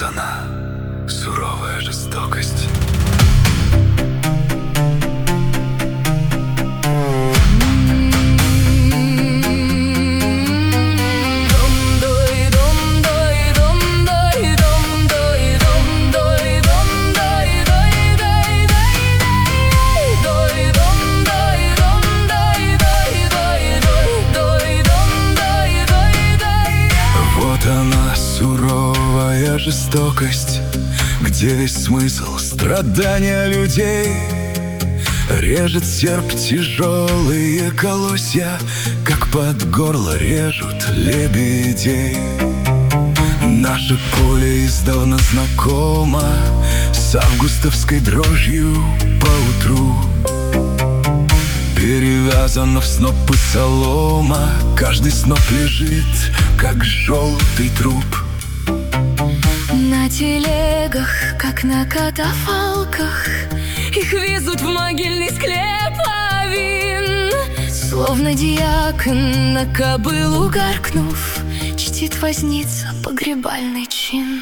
она, суровая жестокость. Вот она, суровая жестокость, где весь смысл страдания людей. Режет серп тяжелые колосья, как под горло режут лебедей. Наше поле издавна знакомо с августовской дрожью поутру. Перевязано в снопы солома, каждый сноп лежит, как желтый труп. На телегах, как на катафалках, их везут в могильный склеп авин. Словно диакон, на кобылу гаркнув, чтит возница погребальный чин.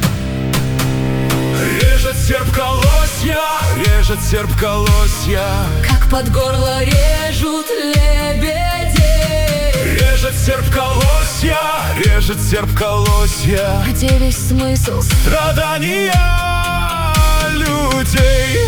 Режет серп колосья, режет серп колосья, как под горло режут лебедей. режет серп колосья, режет серп колосья, где весь смысл страдания людей.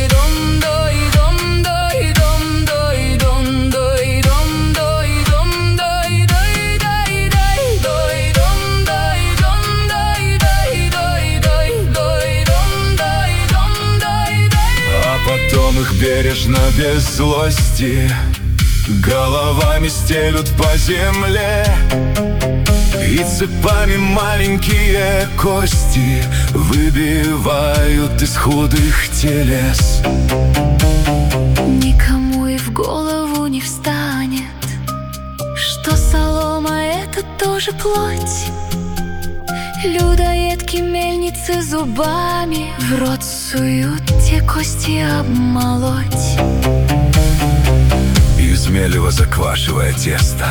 Потом их бережно, без злости, головами стелют по земле, и цепами маленькие кости выбивают из худых телес. Никому и в голову не встанет, что солома — это тоже плоть. Людоедки мельницы зубами в рот суют те кости обмолоть. Из мелева заквашивая тесто,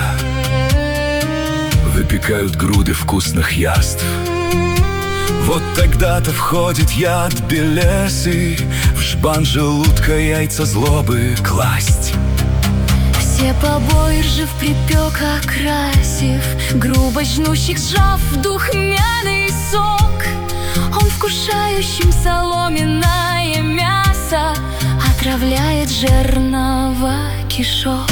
выпекают груды вкусных яств. Вот тогда-то входит яд белесый в жбан желудка яйца злобы класть. Все побои ржи в припек окрасив, грубо жнущих сжав духмяный сок. Он вкушающим соломенное мясо отравляет жернова кишок.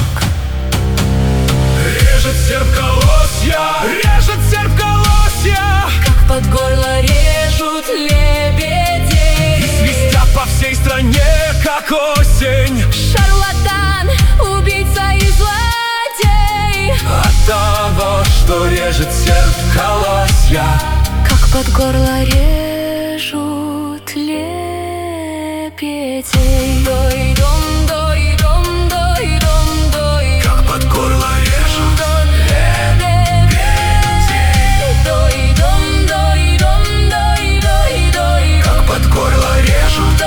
Режет серп колосья, режет серп колосья, как под горло режут лебедей. И свистят по всей стране, как осень. Шарлатан, убийца и злодей, От того, что режет серп колосья, как под горло режут лебедей. как под горло режут лебедей, как под горло режут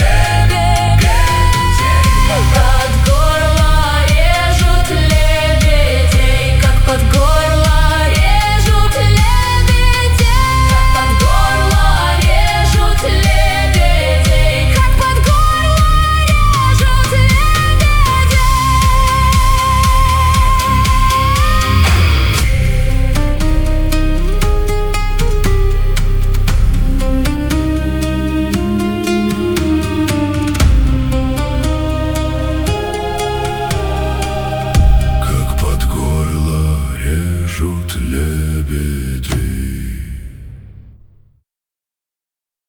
лебедей, Под горло режут лебедей, как под горло режут лебедей. Под горло режут лебедей, как под горло режут как под горло режут лебедей.